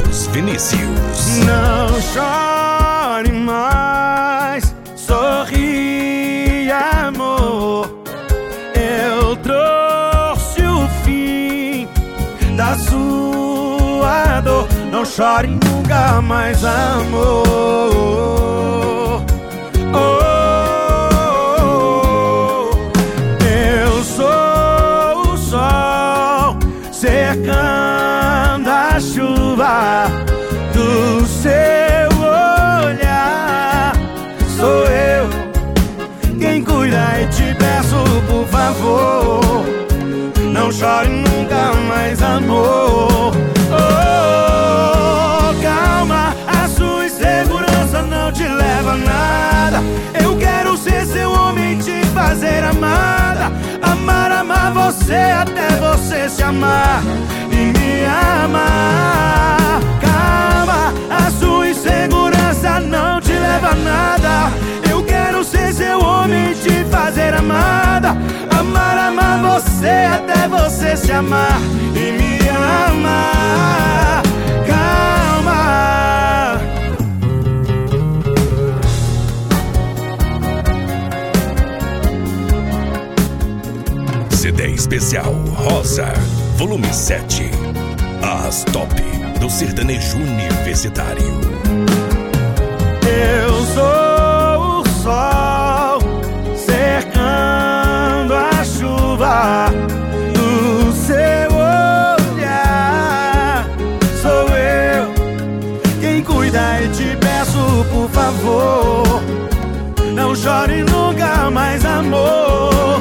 Marcos Vinícius. Não chore mais, sorri, amor. Eu trouxe o fim da sua dor. Não chore nunca mais, amor. Eu sou o sol cercando a chuva do seu olhar. Sou eu quem cuida e te peço, por favor, não chore nunca mais, amor. Calma, a sua insegurança não te leva a nada. Eu quero ser seu homem, te fazer amada. Amar você até você se amar e me amar. Calma, a sua insegurança não te leva a nada. Eu quero ser seu homem, te fazer amada. Amar você até você se amar e me amar. Calma. CD especial Rosa, volume 7. As top do sertanejo universitário. Eu sou o sol cercando a chuva do seu olhar. Sou eu quem cuida e te peço, por favor, não chore nunca mais, amor.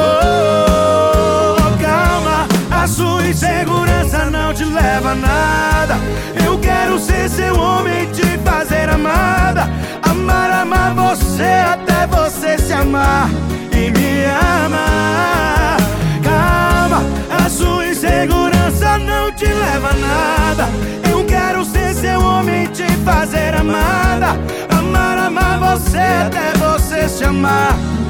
Calma, a sua insegurança não te leva a nada. Eu quero ser seu homem, te fazer amada. Amar você até você se amar e me amar. Calma, a sua insegurança não te leva a nada. Eu quero ser seu homem, te fazer amada. Amar você até você se amar